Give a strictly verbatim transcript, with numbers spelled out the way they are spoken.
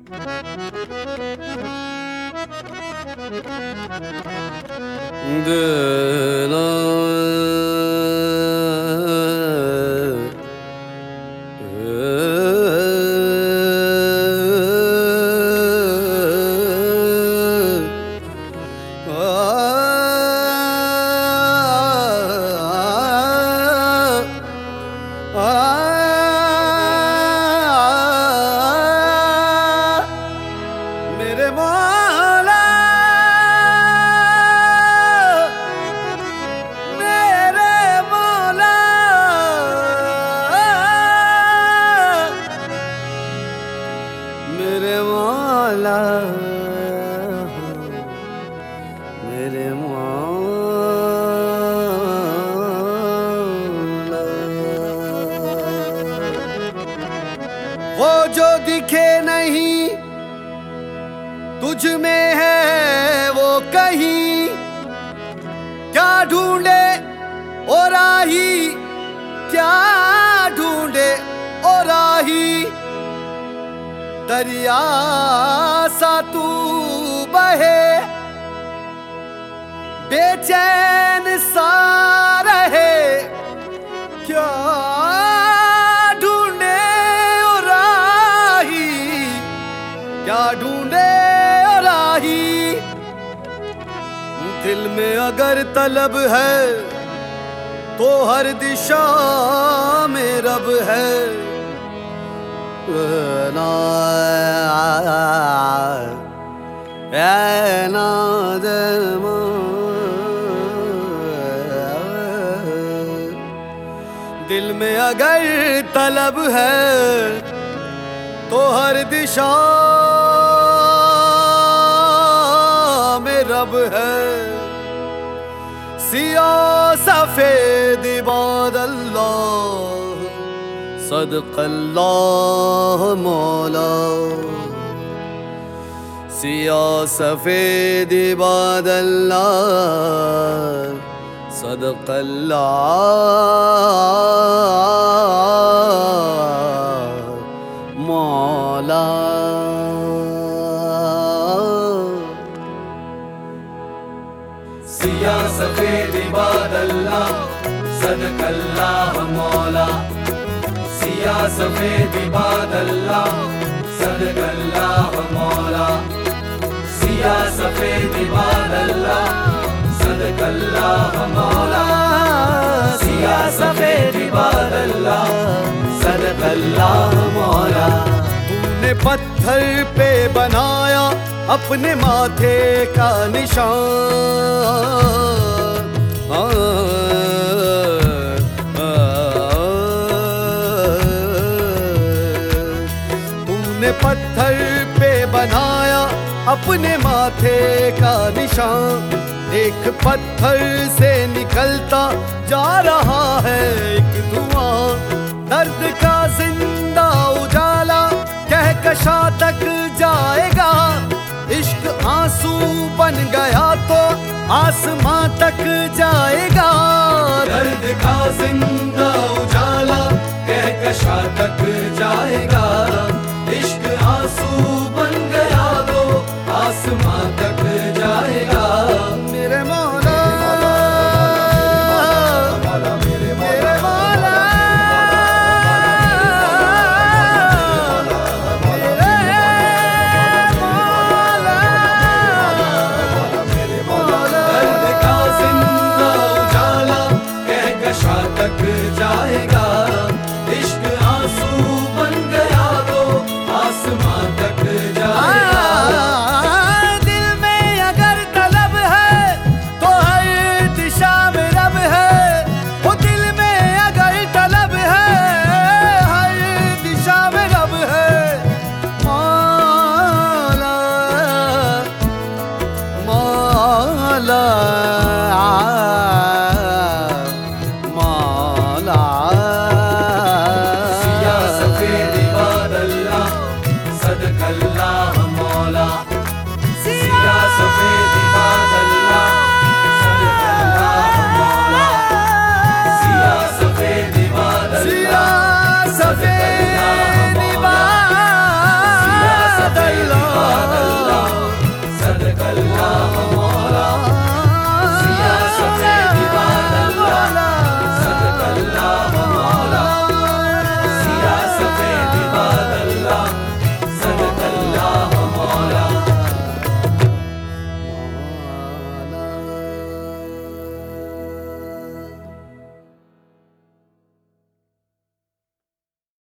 देना मेरे मौला मेरे मौला मेरे मौला मेरे मौला वो जो दिखे नहीं तुझ में है वो कहीं, क्या ढूंढे ओ राही, क्या ढूंढे ओ राही। दरिया सा तू बहे बेचैन सा रहे, क्या ढूंढे ओ राही, क्या ढूंढे दिल में अगर तलब है तो हर दिशा में रब है। ना ना दिल में अगर तलब है तो हर दिशा में रब है। सिया सफेद इबादल्लाह सदक़ल्लाह मौला, सिया सफेद इबादल्लाह सदक़ल्लाह मौला। सिया सफेद इबादल्लाह सदक़ल्लाह मौला, सिया सफेद इबादल्लाह सदक़ल्लाह मौला, सिया सफेद इबादल्लाह सदक़ल्लाह मौला, सिया सफेद इबादल्लाह सदक़ल्लाह मौला। तूने पत्थर पे बनाया अपने माथे का निशान, तूने पत्थर पे बनाया अपने माथे का निशान। एक पत्थर से निकलता जा रहा है एक धुआं, दर्द का जिंदा उजाला कहकशा तक जाएगा। इश्क आंसू बन गया तो आसमां तक जाएगा। दर्द का जिंदा उजाला कहकशा तक जाएगा।